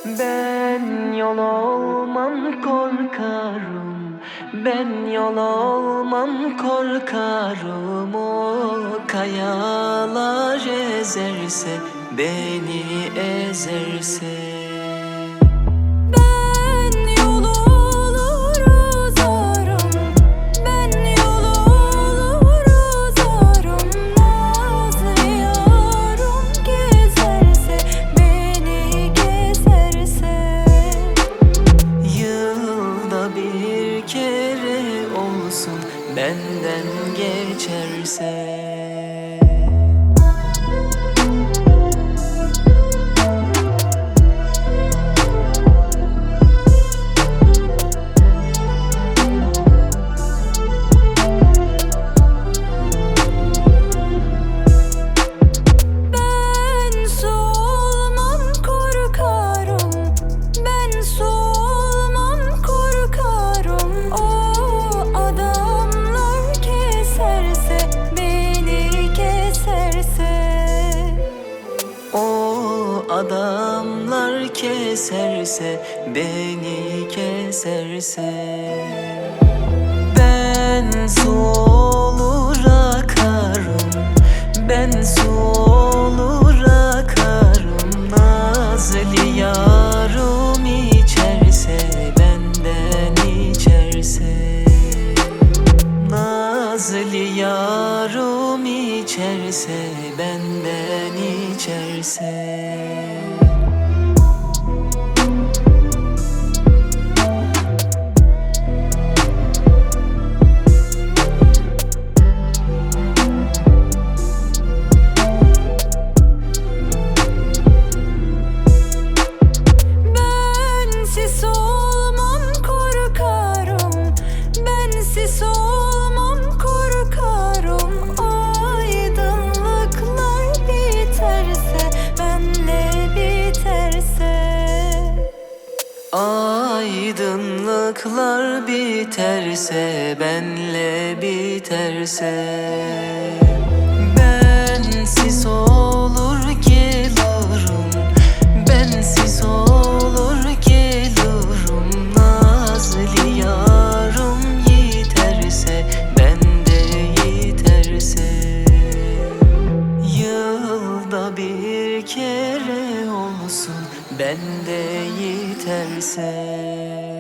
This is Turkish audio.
Ben yol olmam korkarım, ben yol olmam korkarım. O kayalar ezerse, beni ezerse. Benden geçerse. Adamlar keserse, beni keserse. Ben su olur akarım, ben su olur akarım. Nazlı yarım içerse, benden içerse. Nazlı yarım içerse, benden içerse. Aydınlıklar biterse, benle biterse. Bensiz olur gelirim, bensiz olur gelirim. Nazlı yarım yiterse, bende yiterse. Yılda bir kere olsun, bende yiterse.